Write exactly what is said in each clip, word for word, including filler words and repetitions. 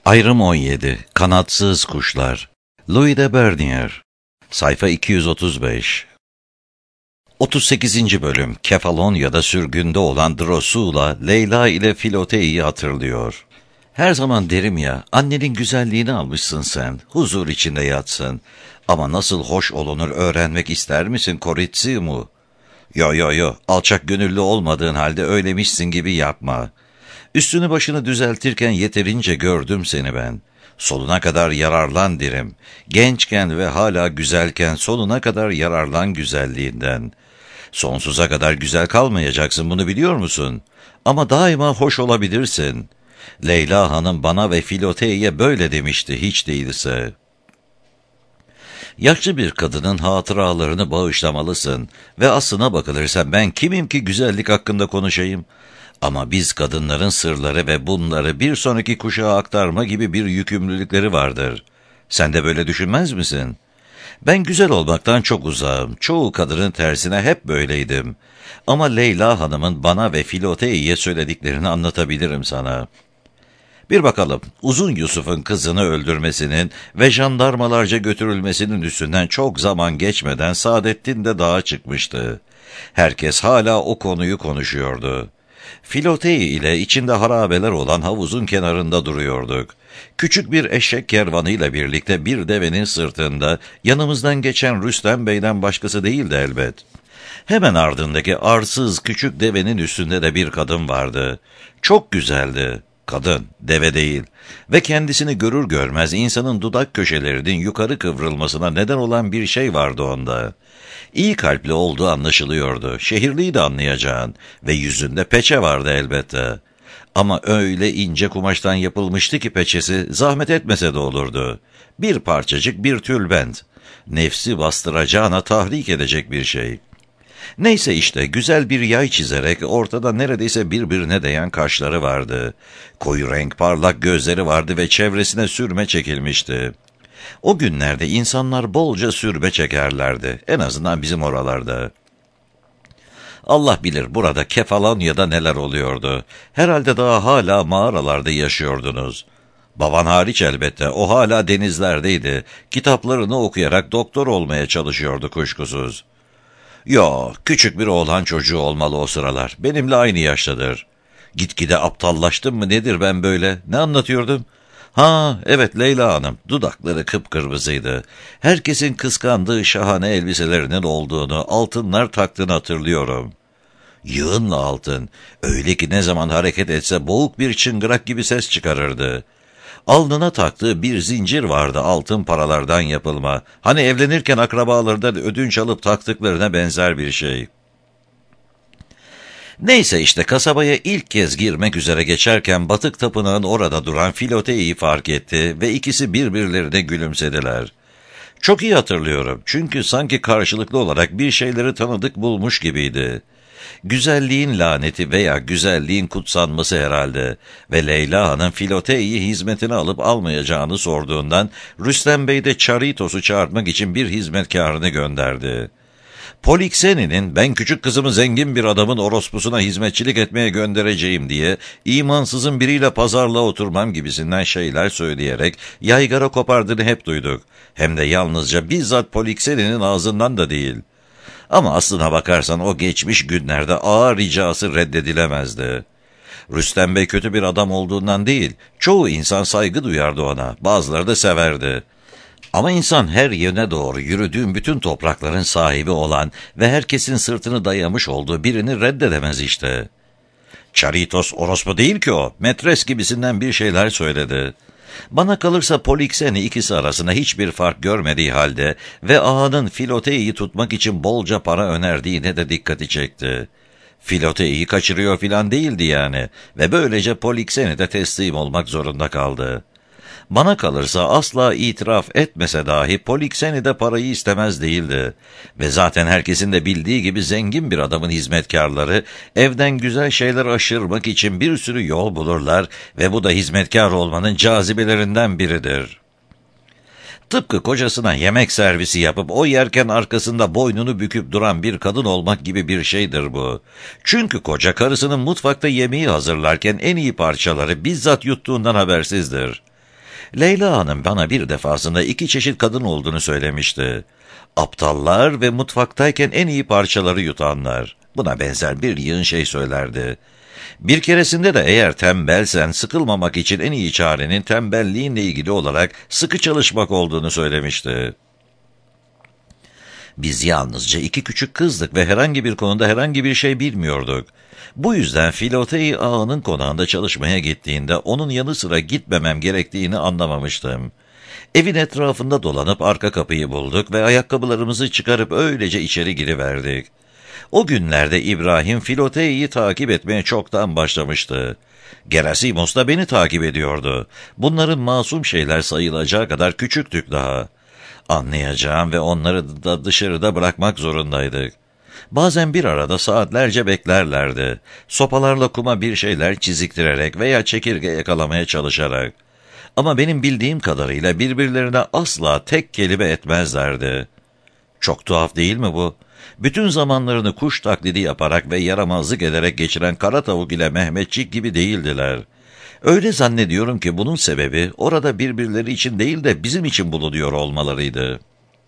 Ayrım on yedi. Kanatsız Kuşlar. Louis de Bernier. Sayfa iki yüz otuz beş. otuz sekizinci bölüm. Kefalonya'da sürgünde olan Drosula, Leyla ile Filote'yi hatırlıyor. Her zaman derim ya, annenin güzelliğini almışsın sen, huzur içinde yatsın. Ama nasıl hoş olunur öğrenmek ister misin Koritsimu? Yo yo yo, alçak gönüllü olmadığın halde öylemişsin gibi yapma. Üstünü başını düzeltirken yeterince gördüm seni ben. Sonuna kadar yararlan derim. Gençken ve hala güzelken sonuna kadar yararlan güzelliğinden. Sonsuza kadar güzel kalmayacaksın, bunu biliyor musun? Ama daima hoş olabilirsin. Leyla Hanım bana ve Filote'ye böyle demişti hiç değilse. Yaşlı bir kadının hatıralarını bağışlamalısın ve aslına bakılırsa ben kimim ki güzellik hakkında konuşayım? Ama biz kadınların sırları ve bunları bir sonraki kuşağa aktarma gibi bir yükümlülükleri vardır. Sen de böyle düşünmez misin? Ben güzel olmaktan çok uzağım. Çoğu kadının tersine hep böyleydim. Ama Leyla Hanım'ın bana ve Filote'ye söylediklerini anlatabilirim sana. Bir bakalım, Uzun Yusuf'un kızını öldürmesinin ve jandarmalarca götürülmesinin üstünden çok zaman geçmeden Saadettin de dağa çıkmıştı. Herkes hala o konuyu konuşuyordu. Filotei ile içinde harabeler olan havuzun kenarında duruyorduk. Küçük bir eşek kervanıyla birlikte bir devenin sırtında yanımızdan geçen Rüstem Bey'den başkası değildi elbet. Hemen ardındaki arsız küçük devenin üstünde de bir kadın vardı. Çok güzeldi. Kadın, deve değil. Ve kendisini görür görmez insanın dudak köşelerinin yukarı kıvrılmasına neden olan bir şey vardı onda. İyi kalpli olduğu anlaşılıyordu. Şehirliydi anlayacağın. Ve yüzünde peçe vardı elbette. Ama öyle ince kumaştan yapılmıştı ki peçesi zahmet etmese de olurdu. Bir parçacık bir tülbent. Nefsi bastıracağına tahrik edecek bir şey. Neyse işte güzel bir yay çizerek ortada neredeyse birbirine değen kaşları vardı. Koyu renk parlak gözleri vardı ve çevresine sürme çekilmişti. O günlerde insanlar bolca sürme çekerlerdi. En azından bizim oralarda. Allah bilir burada Kefalonya'da neler oluyordu. Herhalde daha hala mağaralarda yaşıyordunuz. Baban hariç elbette, o hala denizlerdeydi. Kitaplarını okuyarak doktor olmaya çalışıyordu kuşkusuz. Yo, küçük bir oğlan çocuğu olmalı o sıralar. Benimle aynı yaştadır. Gitgide aptallaştım mı nedir ben böyle? Ne anlatıyordum? Ha, evet Leyla Hanım. Dudakları kıpkırmızıydı. Herkesin kıskandığı şahane elbiselerinin olduğunu, altınlar taktığını hatırlıyorum. Yığınla altın. Öyle ki ne zaman hareket etse boğuk bir çıngırak gibi ses çıkarırdı. Alnına taktığı bir zincir vardı altın paralardan yapılma. Hani evlenirken akrabalardan ödünç alıp taktıklarına benzer bir şey. Neyse işte kasabaya ilk kez girmek üzere geçerken batık tapınağın orada duran Filote'yi fark etti ve ikisi birbirlerine gülümsediler. Çok iyi hatırlıyorum çünkü sanki karşılıklı olarak bir şeyleri tanıdık bulmuş gibiydi. Güzelliğin laneti veya güzelliğin kutsanması herhalde ve Leyla Hanım Filote'yi hizmetine alıp almayacağını sorduğundan Rüstem Bey de Charitos'u çağırtmak için bir hizmetkarını gönderdi. Polixene'nin ben küçük kızımı zengin bir adamın orospusuna hizmetçilik etmeye göndereceğim diye imansızın biriyle pazarlığa oturmam gibisinden şeyler söyleyerek yaygara kopardığını hep duyduk. Hem de yalnızca bizzat Polixene'nin ağzından da değil. Ama aslına bakarsan o geçmiş günlerde ağır ricası reddedilemezdi. Rüstem Bey kötü bir adam olduğundan değil, çoğu insan saygı duyardı ona, bazıları da severdi. Ama insan her yöne doğru yürüdüğün bütün toprakların sahibi olan ve herkesin sırtını dayamış olduğu birini reddedemez işte. Charitos orospu değil ki o, metres gibisinden bir şeyler söyledi. Bana kalırsa Polixene ikisi arasında hiçbir fark görmediği halde ve ağanın Filote'yi tutmak için bolca para önerdiğine de dikkati çekti. Filote'yi kaçırıyor filan değildi yani ve böylece Polixene de teslim olmak zorunda kaldı. Bana kalırsa asla itiraf etmese dahi Polixene de parayı istemez değildi. Ve zaten herkesin de bildiği gibi zengin bir adamın hizmetkarları evden güzel şeyler aşırmak için bir sürü yol bulurlar ve bu da hizmetkar olmanın cazibelerinden biridir. Tıpkı kocasına yemek servisi yapıp o yerken arkasında boynunu büküp duran bir kadın olmak gibi bir şeydir bu. Çünkü koca karısının mutfakta yemeği hazırlarken en iyi parçaları bizzat yuttuğundan habersizdir. Leyla Hanım bana bir defasında iki çeşit kadın olduğunu söylemişti. Aptallar ve mutfaktayken en iyi parçaları yutanlar. Buna benzer bir yığın şey söylerdi. Bir keresinde de eğer tembelsen sıkılmamak için en iyi çarenin tembelliğinle ilgili olarak sıkı çalışmak olduğunu söylemişti. Biz yalnızca iki küçük kızdık ve herhangi bir konuda herhangi bir şey bilmiyorduk. Bu yüzden Filotei ağanın konağında çalışmaya gittiğinde onun yanı sıra gitmemem gerektiğini anlamamıştım. Evin etrafında dolanıp arka kapıyı bulduk ve ayakkabılarımızı çıkarıp öylece içeri giriverdik. O günlerde İbrahim Filotei'yi takip etmeye çoktan başlamıştı. Gerasimos da beni takip ediyordu. Bunların masum şeyler sayılacağı kadar küçüktük daha. Anlayacağım ve onları da dışarıda bırakmak zorundaydık. Bazen bir arada saatlerce beklerlerdi. Sopalarla kuma bir şeyler çiziktirerek veya çekirge yakalamaya çalışarak. Ama benim bildiğim kadarıyla birbirlerine asla tek kelime etmezlerdi. Çok tuhaf değil mi bu? Bütün zamanlarını kuş taklidi yaparak ve yaramazlık ederek geçiren kara tavuk ile Mehmetçik gibi değildiler. Öyle zannediyorum ki bunun sebebi orada birbirleri için değil de bizim için bulunuyor olmalarıydı.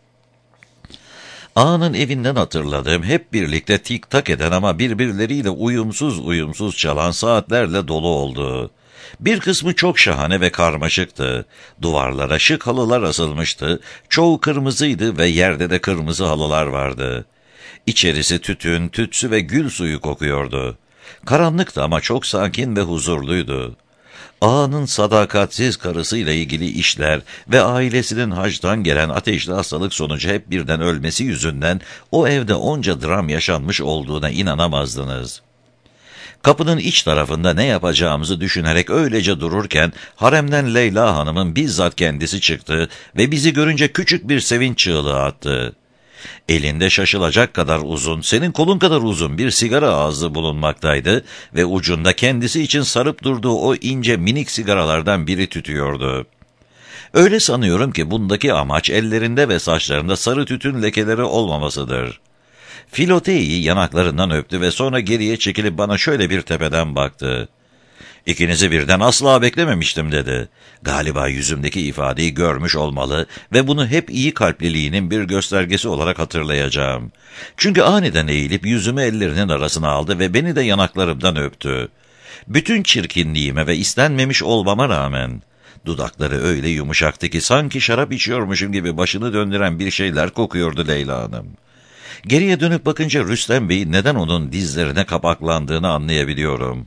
Ağanın evinden hatırladığım hep birlikte tik tak eden ama birbirleriyle uyumsuz uyumsuz çalan saatlerle dolu oldu. Bir kısmı çok şahane ve karmaşıktı. Duvarlara şık halılar asılmıştı, çoğu kırmızıydı ve yerde de kırmızı halılar vardı. İçerisi tütün, tütsü ve gül suyu kokuyordu. Karanlıktı ama çok sakin ve huzurluydu. Ağanın sadakatsiz karısıyla ilgili işler ve ailesinin hacdan gelen ateşli hastalık sonucu hep birden ölmesi yüzünden o evde onca dram yaşanmış olduğuna inanamazdınız. Kapının iç tarafında ne yapacağımızı düşünerek öylece dururken haremden Leyla Hanım'ın bizzat kendisi çıktı ve bizi görünce küçük bir sevinç çığlığı attı. Elinde şaşılacak kadar uzun, senin kolun kadar uzun bir sigara ağzı bulunmaktaydı ve ucunda kendisi için sarıp durduğu o ince minik sigaralardan biri tütüyordu. Öyle sanıyorum ki bundaki amaç ellerinde ve saçlarında sarı tütün lekeleri olmamasıdır. Filotei'yi yanaklarından öptü ve sonra geriye çekilip bana şöyle bir tepeden baktı. "İkinizi birden asla beklememiştim," dedi. Galiba yüzümdeki ifadeyi görmüş olmalı ve bunu hep iyi kalpliliğinin bir göstergesi olarak hatırlayacağım. Çünkü aniden eğilip yüzümü ellerinin arasına aldı ve beni de yanaklarımdan öptü. Bütün çirkinliğime ve istenmemiş olmama rağmen dudakları öyle yumuşaktı ki sanki şarap içiyormuşum gibi başını döndüren bir şeyler kokuyordu Leyla Hanım. Geriye dönüp bakınca Rüstem Bey'in neden onun dizlerine kapaklandığını anlayabiliyorum.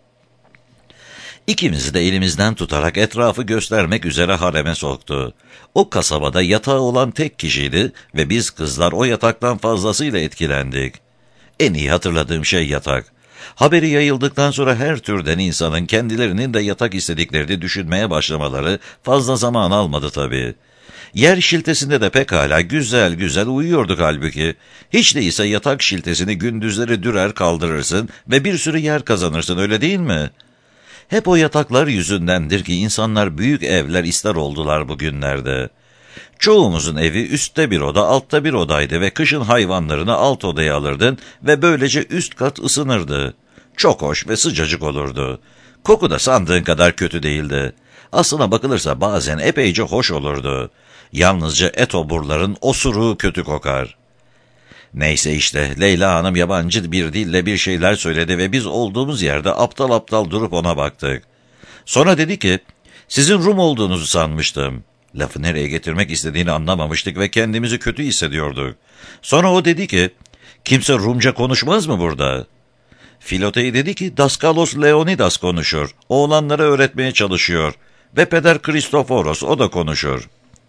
İkimizi de elimizden tutarak etrafı göstermek üzere hareme soktu. O kasabada yatağı olan tek kişiydi ve biz kızlar o yataktan fazlasıyla etkilendik. En iyi hatırladığım şey yatak. Haberi yayıldıktan sonra her türden insanın kendilerinin de yatak istediklerini düşünmeye başlamaları fazla zaman almadı tabii. Yer şiltesinde de pekala güzel güzel uyuyorduk halbuki. Hiç değilse yatak şiltesini gündüzleri dürer kaldırırsın ve bir sürü yer kazanırsın, öyle değil mi? Hep o yataklar yüzündendir ki insanlar büyük evler ister oldular bugünlerde. Çoğumuzun evi üstte bir oda, altta bir odaydı ve kışın hayvanlarını alt odaya alırdın ve böylece üst kat ısınırdı. Çok hoş ve sıcacık olurdu. Koku da sandığın kadar kötü değildi. Aslına bakılırsa bazen epeyce hoş olurdu. Yalnızca etoburların osuruğu kötü kokar. Neyse işte, Leyla Hanım yabancı bir dille bir şeyler söyledi ve biz olduğumuz yerde aptal aptal durup ona baktık. Sonra dedi ki, "Sizin Rum olduğunuzu sanmıştım." Lafı nereye getirmek istediğini anlamamıştık ve kendimizi kötü hissediyorduk. Sonra o dedi ki, "Kimse Rumca konuşmaz mı burada?" Filotei dedi ki, "Daskalos Leonidas konuşur. Oğlanlara öğretmeye çalışıyor. Ve Peder Kristoforos, o da konuşur."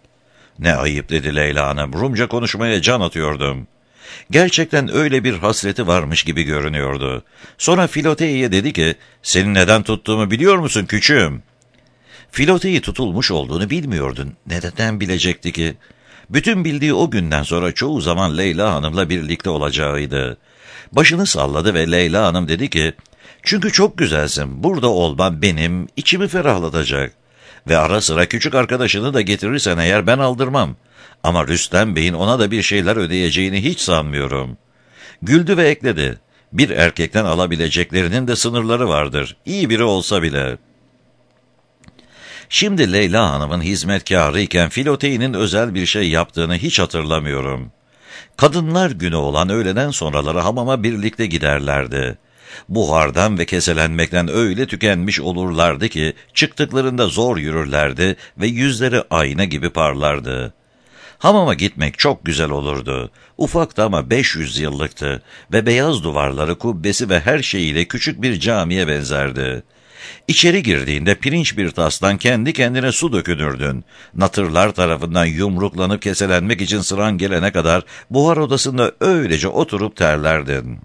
"Ne ayıp," dedi Leyla Hanım. "Rumca konuşmaya can atıyordum." Gerçekten öyle bir hasreti varmış gibi görünüyordu. Sonra Filotei'ye dedi ki, "Seni neden tuttuğumu biliyor musun küçüğüm?" Filotei tutulmuş olduğunu bilmiyordun. Neden bilecekti ki? Bütün bildiği o günden sonra çoğu zaman Leyla Hanım'la birlikte olacağıydı. Başını salladı ve Leyla Hanım dedi ki, "Çünkü çok güzelsin. Burada olman benim içimi ferahlatacak. Ve ara sıra küçük arkadaşını da getirirsen eğer ben aldırmam. Ama Rüstem Bey'in ona da bir şeyler ödeyeceğini hiç sanmıyorum." Güldü ve ekledi, "Bir erkekten alabileceklerinin de sınırları vardır. İyi biri olsa bile." Şimdi Leyla Hanım'ın hizmetkarı iken Filote'nin özel bir şey yaptığını hiç hatırlamıyorum. Kadınlar günü olan öğleden sonraları hamama birlikte giderlerdi. Buhardan ve keselenmekten öyle tükenmiş olurlardı ki çıktıklarında zor yürürlerdi ve yüzleri ayna gibi parlardı. Hamama gitmek çok güzel olurdu. Ufaktı ama beş yüz yıllıktı ve beyaz duvarları, kubbesi ve her şeyiyle küçük bir camiye benzerdi. İçeri girdiğinde pirinç bir tastan kendi kendine su dökünürdün. Natırlar tarafından yumruklanıp keselenmek için sıran gelene kadar buhar odasında öylece oturup terlerdin.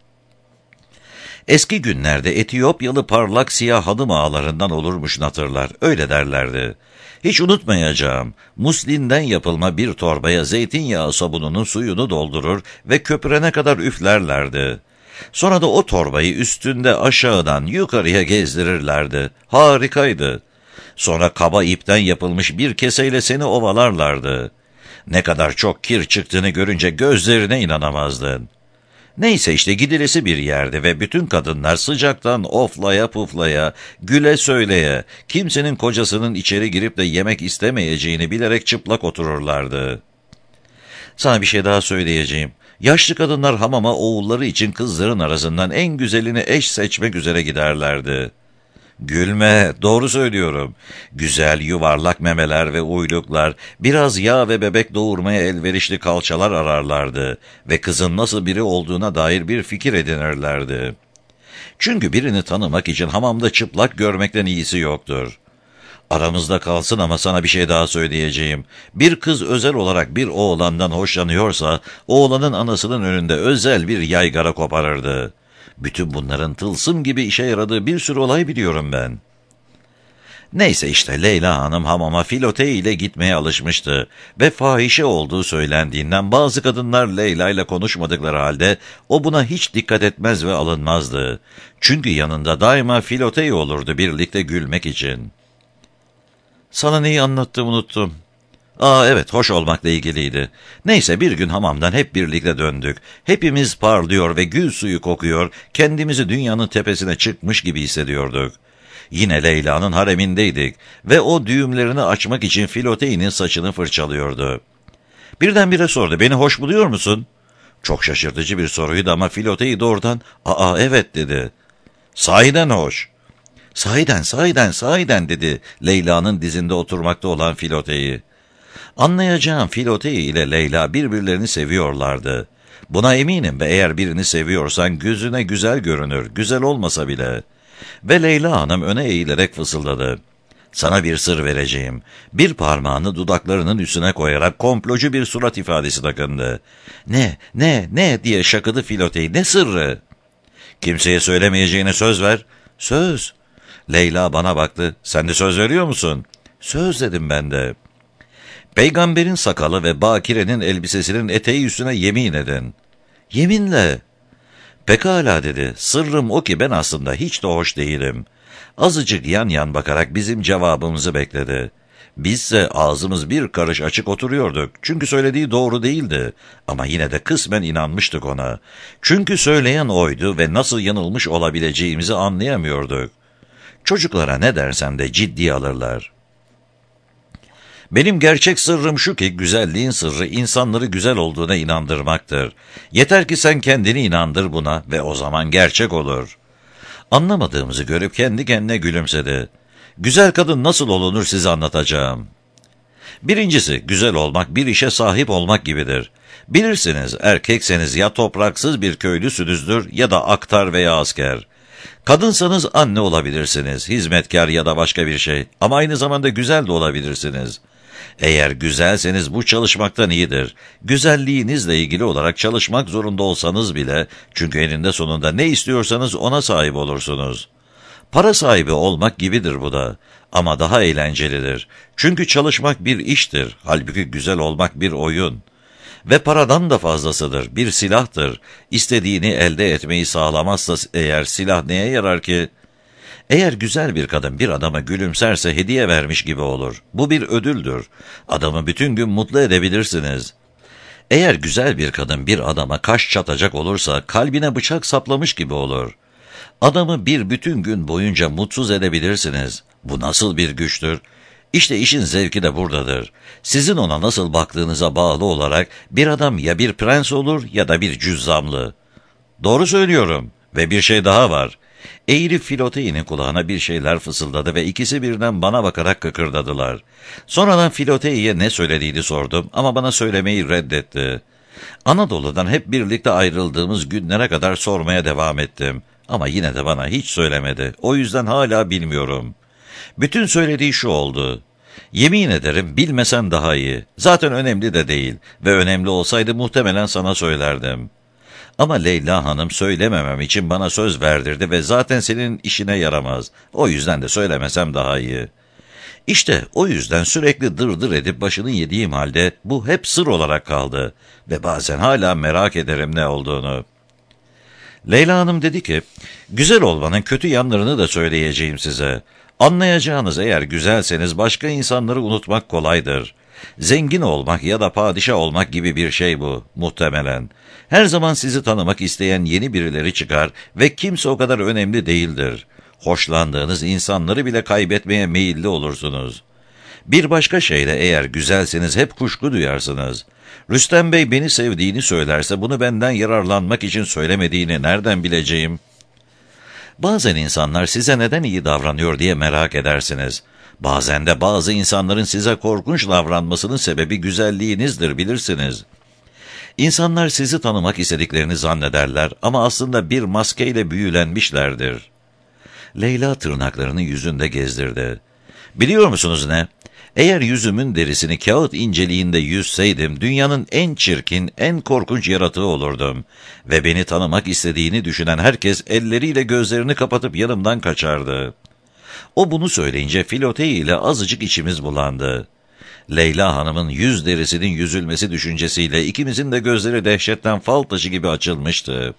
Eski günlerde Etiyopyalı parlak siyah hanım ağalarından olurmuş natırlar, öyle derlerdi. Hiç unutmayacağım, muslinden yapılma bir torbaya zeytinyağı sabununun suyunu doldurur ve köpürene kadar üflerlerdi. Sonra da o torbayı üstünde aşağıdan yukarıya gezdirirlerdi. Harikaydı. Sonra kaba ipten yapılmış bir keseyle seni ovalarlardı. Ne kadar çok kir çıktığını görünce gözlerine inanamazdın. Neyse işte gidilesi bir yerde ve bütün kadınlar sıcaktan oflaya puflaya, güle söyleye, kimsenin kocasının içeri girip de yemek istemeyeceğini bilerek çıplak otururlardı. Sana bir şey daha söyleyeceğim. Yaşlı kadınlar hamama oğulları için kızların arasından en güzelini eş seçmek üzere giderlerdi. Gülme, doğru söylüyorum. Güzel yuvarlak memeler ve uyluklar, biraz yağ ve bebek doğurmaya elverişli kalçalar ararlardı ve kızın nasıl biri olduğuna dair bir fikir edinirlerdi. Çünkü birini tanımak için hamamda çıplak görmekten iyisi yoktur. Aramızda kalsın ama sana bir şey daha söyleyeceğim. Bir kız özel olarak bir oğlandan hoşlanıyorsa, oğlanın anasının önünde özel bir yaygara koparırdı. Bütün bunların tılsım gibi işe yaradığı bir sürü olay biliyorum ben. Neyse işte Leyla Hanım hamama Filote ile gitmeye alışmıştı ve fahişe olduğu söylendiğinden bazı kadınlar Leyla ile konuşmadıkları halde o buna hiç dikkat etmez ve alınmazdı. Çünkü yanında daima Filote olurdu birlikte gülmek için. Sana neyi anlattım unuttum. Aa evet, hoş olmakla ilgiliydi. Neyse bir gün hamamdan hep birlikte döndük. Hepimiz parlıyor ve gül suyu kokuyor, kendimizi dünyanın tepesine çıkmış gibi hissediyorduk. Yine Leyla'nın haremindeydik ve o düğümlerini açmak için Filote'nin saçını fırçalıyordu. Birdenbire sordu, beni hoş buluyor musun? Çok şaşırtıcı bir soruydu ama Filote doğrudan, aa evet dedi. Sahiden hoş. Sahiden, sahiden, sahiden dedi Leyla'nın dizinde oturmakta olan Filote'yi. Anlayacağım Filote ile Leyla birbirlerini seviyorlardı. Buna eminim ve eğer birini seviyorsan gözüne güzel görünür, güzel olmasa bile. Ve Leyla Hanım öne eğilerek fısıldadı. Sana bir sır vereceğim. Bir parmağını dudaklarının üstüne koyarak komplocu bir surat ifadesi takındı. Ne, ne, ne diye şakıdı Filote, ne sırrı? Kimseye söylemeyeceğine söz ver. Söz. Leyla bana baktı. Sen de söz veriyor musun? Söz dedim ben de. Peygamberin sakalı ve Bakire'nin elbisesinin eteği üstüne yemin edin. Yeminle. Pekala dedi. Sırrım o ki ben aslında hiç de hoş değilim. Azıcık yan yan bakarak bizim cevabımızı bekledi. Bizse ağzımız bir karış açık oturuyorduk. Çünkü söylediği doğru değildi. Ama yine de kısmen inanmıştık ona. Çünkü söyleyen oydu ve nasıl yanılmış olabileceğimizi anlayamıyorduk. Çocuklara ne dersen de ciddiye alırlar. Benim gerçek sırrım şu ki güzelliğin sırrı insanları güzel olduğuna inandırmaktır. Yeter ki sen kendini inandır buna ve o zaman gerçek olur. Anlamadığımızı görüp kendi kendine gülümsedi. Güzel kadın nasıl olunur size anlatacağım. Birincisi, güzel olmak bir işe sahip olmak gibidir. Bilirsiniz, erkekseniz ya topraksız bir köylüsünüzdür ya da aktar veya asker. Kadınsanız anne olabilirsiniz, hizmetkar ya da başka bir şey ama aynı zamanda güzel de olabilirsiniz. Eğer güzelseniz bu çalışmaktan iyidir. Güzelliğinizle ilgili olarak çalışmak zorunda olsanız bile, çünkü eninde sonunda ne istiyorsanız ona sahip olursunuz. Para sahibi olmak gibidir bu da ama daha eğlencelidir. Çünkü çalışmak bir iştir, halbuki güzel olmak bir oyun. Ve paradan da fazlasıdır, bir silahtır. İstediğini elde etmeyi sağlamazsa eğer silah neye yarar ki? Eğer güzel bir kadın bir adama gülümserse hediye vermiş gibi olur. Bu bir ödüldür. Adamı bütün gün mutlu edebilirsiniz. Eğer güzel bir kadın bir adama kaş çatacak olursa kalbine bıçak saplamış gibi olur. Adamı bir bütün gün boyunca mutsuz edebilirsiniz. Bu nasıl bir güçtür? İşte işin zevki de buradadır. Sizin ona nasıl baktığınıza bağlı olarak bir adam ya bir prens olur ya da bir cüzzamlı. Doğru söylüyorum ve bir şey daha var. Eğri Filotei'nin kulağına bir şeyler fısıldadı ve ikisi birden bana bakarak kıkırdadılar. Sonradan Filotei'ye ne söylediğini sordum ama bana söylemeyi reddetti. Anadolu'dan hep birlikte ayrıldığımız günlere kadar sormaya devam ettim. Ama yine de bana hiç söylemedi. O yüzden hala bilmiyorum. Bütün söylediği şu oldu. Yemin ederim bilmesen daha iyi. Zaten önemli de değil ve önemli olsaydı muhtemelen sana söylerdim. Ama Leyla Hanım söylememem için bana söz verdirdi ve zaten senin işine yaramaz. O yüzden de söylemesem daha iyi. İşte o yüzden sürekli dırdır edip başını yediğim halde bu hep sır olarak kaldı ve bazen hala merak ederim ne olduğunu. Leyla Hanım dedi ki, güzel olmanın kötü yanlarını da söyleyeceğim size. Anlayacağınız eğer güzelseniz başka insanları unutmak kolaydır. Zengin olmak ya da padişah olmak gibi bir şey bu, muhtemelen. Her zaman sizi tanımak isteyen yeni birileri çıkar ve kimse o kadar önemli değildir. Hoşlandığınız insanları bile kaybetmeye meyilli olursunuz. Bir başka şeyle eğer güzelseniz hep kuşku duyarsınız. Rüstem Bey beni sevdiğini söylerse bunu benden yararlanmak için söylemediğini nereden bileceğim? Bazen insanlar size neden iyi davranıyor diye merak edersiniz. Bazen de bazı insanların size korkunç davranmasının sebebi güzelliğinizdir bilirsiniz. İnsanlar sizi tanımak istediklerini zannederler ama aslında bir maskeyle büyülenmişlerdir. Leyla tırnaklarını yüzünde gezdirdi. Biliyor musunuz ne? Eğer yüzümün derisini kağıt inceliğinde yüzseydim, dünyanın en çirkin, en korkunç yaratığı olurdum. Ve beni tanımak istediğini düşünen herkes elleriyle gözlerini kapatıp yanımdan kaçardı. O bunu söyleyince Filotei ile azıcık içimiz bulandı. Leyla Hanım'ın yüz derisinin yüzülmesi düşüncesiyle ikimizin de gözleri dehşetten fal taşı gibi açılmıştı.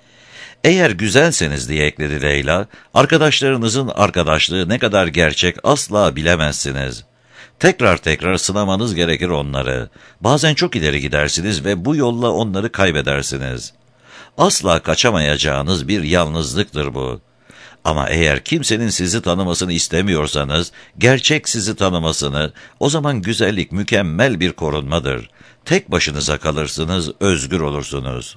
Eğer güzelseniz diye ekledi Leyla, arkadaşlarınızın arkadaşlığı ne kadar gerçek asla bilemezsiniz. Tekrar tekrar sınamanız gerekir onları. Bazen çok ileri gidersiniz ve bu yolla onları kaybedersiniz. Asla kaçamayacağınız bir yalnızlıktır bu. Ama eğer kimsenin sizi tanımasını istemiyorsanız, gerçek sizi tanımasını, o zaman güzellik mükemmel bir korunmadır. Tek başınıza kalırsınız, özgür olursunuz.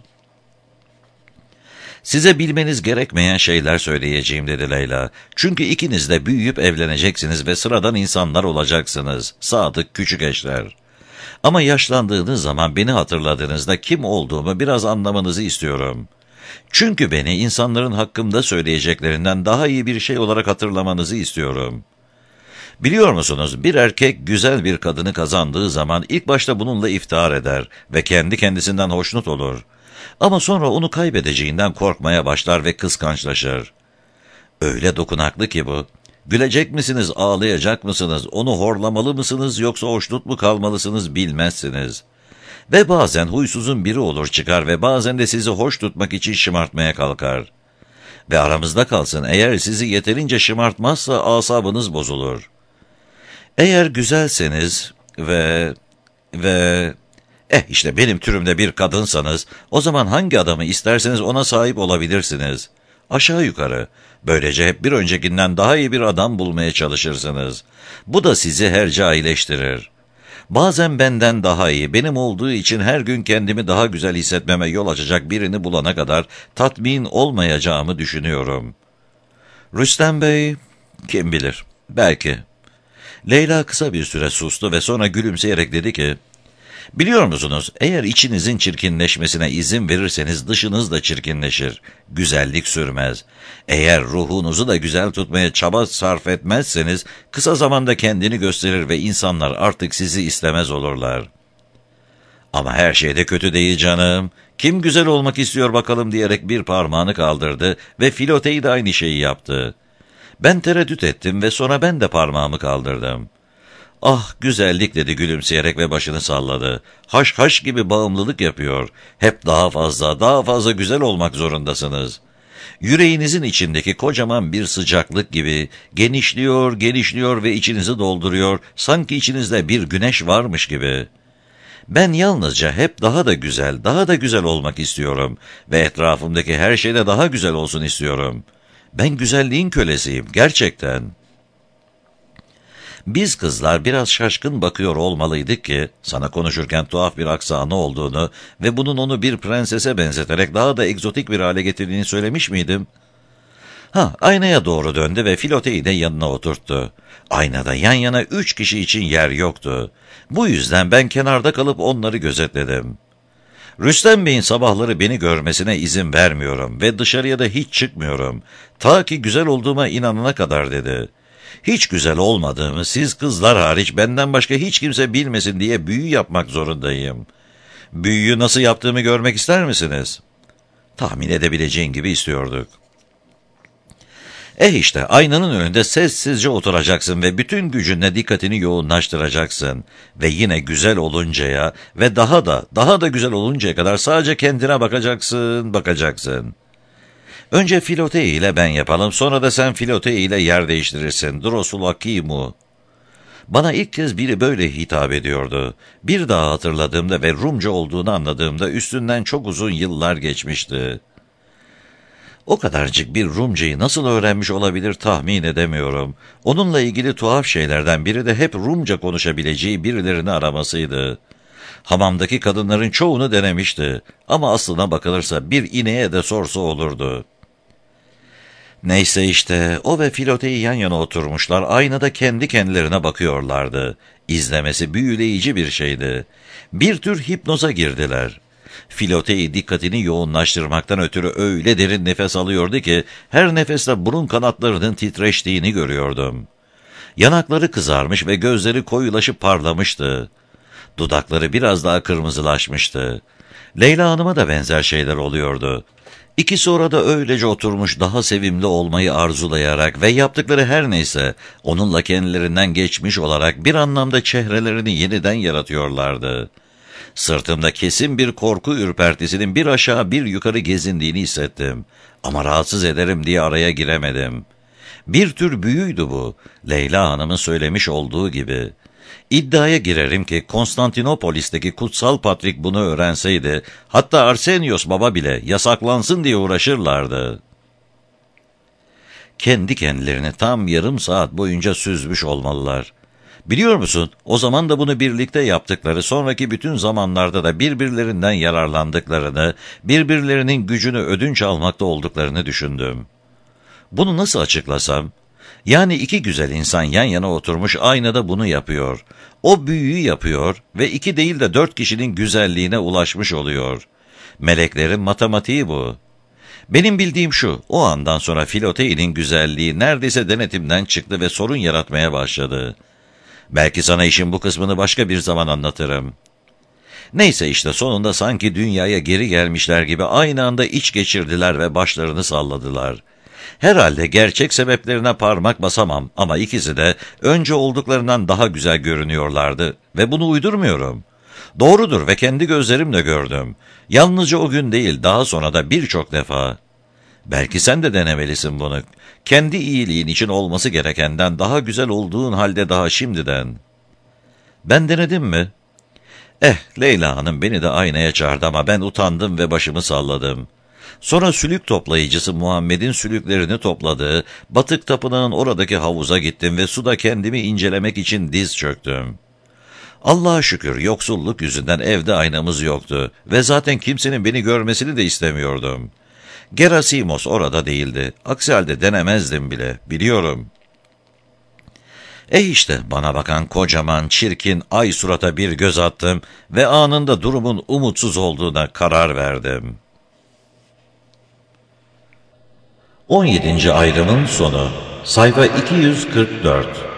Size bilmeniz gerekmeyen şeyler söyleyeceğim dedi Leyla. Çünkü ikiniz de büyüyüp evleneceksiniz ve sıradan insanlar olacaksınız. Sadık küçük eşler. Ama yaşlandığınız zaman beni hatırladığınızda kim olduğumu biraz anlamanızı istiyorum. Çünkü beni insanların hakkımda söyleyeceklerinden daha iyi bir şey olarak hatırlamanızı istiyorum. Biliyor musunuz, bir erkek güzel bir kadını kazandığı zaman ilk başta bununla iftihar eder ve kendi kendisinden hoşnut olur. Ama sonra onu kaybedeceğinden korkmaya başlar ve kıskançlaşır. Öyle dokunaklı ki bu. Gülecek misiniz, ağlayacak mısınız, onu horlamalı mısınız yoksa hoşnut mu kalmalısınız bilmezsiniz. Ve bazen huysuzun biri olur çıkar ve bazen de sizi hoş tutmak için şımartmaya kalkar. Ve aramızda kalsın, eğer sizi yeterince şımartmazsa asabınız bozulur. Eğer güzelseniz ve ve eh işte benim türümde bir kadınsanız, o zaman hangi adamı isterseniz ona sahip olabilirsiniz. Aşağı yukarı. Böylece hep bir öncekinden daha iyi bir adam bulmaya çalışırsınız. Bu da sizi hercaileştirir. Bazen benden daha iyi, benim olduğu için her gün kendimi daha güzel hissetmeme yol açacak birini bulana kadar tatmin olmayacağımı düşünüyorum. Rüstem Bey, kim bilir, belki. Leyla kısa bir süre sustu ve sonra gülümseyerek dedi ki, biliyor musunuz, eğer içinizin çirkinleşmesine izin verirseniz dışınız da çirkinleşir. Güzellik sürmez. Eğer ruhunuzu da güzel tutmaya çaba sarf etmezseniz, kısa zamanda kendini gösterir ve insanlar artık sizi istemez olurlar. Ama her şey de kötü değil canım. Kim güzel olmak istiyor bakalım diyerek bir parmağını kaldırdı ve Filotei de aynı şeyi yaptı. Ben tereddüt ettim ve sonra ben de parmağımı kaldırdım. Ah güzellik dedi gülümseyerek ve başını salladı. Haş haş gibi bağımlılık yapıyor. Hep daha fazla, daha fazla güzel olmak zorundasınız. Yüreğinizin içindeki kocaman bir sıcaklık gibi genişliyor, genişliyor ve içinizi dolduruyor. Sanki içinizde bir güneş varmış gibi. Ben yalnızca hep daha da güzel, daha da güzel olmak istiyorum. Ve etrafımdaki her şeyde daha güzel olsun istiyorum. Ben güzelliğin kölesiyim, gerçekten. Biz kızlar biraz şaşkın bakıyor olmalıydık ki, sana konuşurken tuhaf bir aksanı olduğunu ve bunun onu bir prensese benzeterek daha da egzotik bir hale getirdiğini söylemiş miydim? Ha, aynaya doğru döndü ve Filote'yi de yanına oturttu. Aynada yan yana üç kişi için yer yoktu. Bu yüzden ben kenarda kalıp onları gözetledim. Rüstem Bey'in sabahları beni görmesine izin vermiyorum ve dışarıya da hiç çıkmıyorum. Ta ki güzel olduğuma inanana kadar dedi. Hiç güzel olmadığımı siz kızlar hariç benden başka hiç kimse bilmesin diye büyü yapmak zorundayım. Büyüyü nasıl yaptığımı görmek ister misiniz? Tahmin edebileceğin gibi istiyorduk. Eh işte aynanın önünde sessizce oturacaksın ve bütün gücünle dikkatini yoğunlaştıracaksın. Ve yine güzel oluncaya ve daha da daha da güzel oluncaya kadar sadece kendine bakacaksın, bakacaksın. Önce Filote ile ben yapalım, sonra da sen Filote ile yer değiştirirsin. Drosul Hakimu. Bana ilk kez biri böyle hitap ediyordu. Bir daha hatırladığımda ve Rumca olduğunu anladığımda üstünden çok uzun yıllar geçmişti. O kadarcık bir Rumcayı nasıl öğrenmiş olabilir tahmin edemiyorum. Onunla ilgili tuhaf şeylerden biri de hep Rumca konuşabileceği birilerini aramasıydı. Hamamdaki kadınların çoğunu denemişti ama aslına bakılırsa bir ineğe de sorsa olurdu. Neyse işte o ve Filote'yi yan yana oturmuşlar, aynada kendi kendilerine bakıyorlardı. İzlemesi büyüleyici bir şeydi. Bir tür hipnoza girdiler. Filote'yi dikkatini yoğunlaştırmaktan ötürü öyle derin nefes alıyordu ki her nefeste burun kanatlarının titreştiğini görüyordum. Yanakları kızarmış ve gözleri koyulaşıp parlamıştı. Dudakları biraz daha kırmızılaşmıştı. Leyla Hanım'a da benzer şeyler oluyordu. İkisi orada öylece oturmuş daha sevimli olmayı arzulayarak ve yaptıkları her neyse onunla kendilerinden geçmiş olarak bir anlamda çehrelerini yeniden yaratıyorlardı. Sırtımda kesin bir korku ürpertisinin bir aşağı bir yukarı gezindiğini hissettim. Ama rahatsız ederim diye araya giremedim. Bir tür büyüydü bu, Leyla Hanım'ın söylemiş olduğu gibi. İddiaya girerim ki Konstantinopolis'teki kutsal Patrik bunu öğrenseydi, hatta Arsenios Baba bile yasaklansın diye uğraşırlardı. Kendi kendilerini tam yarım saat boyunca süzmüş olmalılar. Biliyor musun, o zaman da bunu birlikte yaptıkları, sonraki bütün zamanlarda da birbirlerinden yararlandıklarını, birbirlerinin gücünü ödünç almakta olduklarını düşündüm. Bunu nasıl açıklasam? Yani iki güzel insan yan yana oturmuş aynada bunu yapıyor. O büyüyü yapıyor ve iki değil de dört kişinin güzelliğine ulaşmış oluyor. Meleklerin matematiği bu. Benim bildiğim şu, o andan sonra Filote'nin güzelliği neredeyse denetimden çıktı ve sorun yaratmaya başladı. Belki sana işin bu kısmını başka bir zaman anlatırım. Neyse işte sonunda sanki dünyaya geri gelmişler gibi aynı anda iç geçirdiler ve başlarını salladılar. Herhalde gerçek sebeplerine parmak basamam ama ikisi de önce olduklarından daha güzel görünüyorlardı ve bunu uydurmuyorum. Doğrudur ve kendi gözlerimle gördüm. Yalnızca o gün değil, daha sonra da birçok defa. Belki sen de denemelisin bunu. Kendi iyiliğin için olması gerekenden daha güzel olduğun halde daha şimdiden. Ben denedim mi? Eh, Leyla Hanım beni de aynaya çağırdı ama ben utandım ve başımı salladım. Sonra sülük toplayıcısı Muhammed'in sülüklerini topladığı Batık Tapınağı'nın oradaki havuza gittim ve suda kendimi incelemek için diz çöktüm. Allah'a şükür yoksulluk yüzünden evde aynamız yoktu ve zaten kimsenin beni görmesini de istemiyordum. Gerasimos orada değildi. Aksi halde denemezdim bile, biliyorum. E işte bana bakan kocaman, çirkin ay surata bir göz attım ve anında durumun umutsuz olduğuna karar verdim. on yedinci ayrımın sonu. Sayfa iki yüz kırk dört.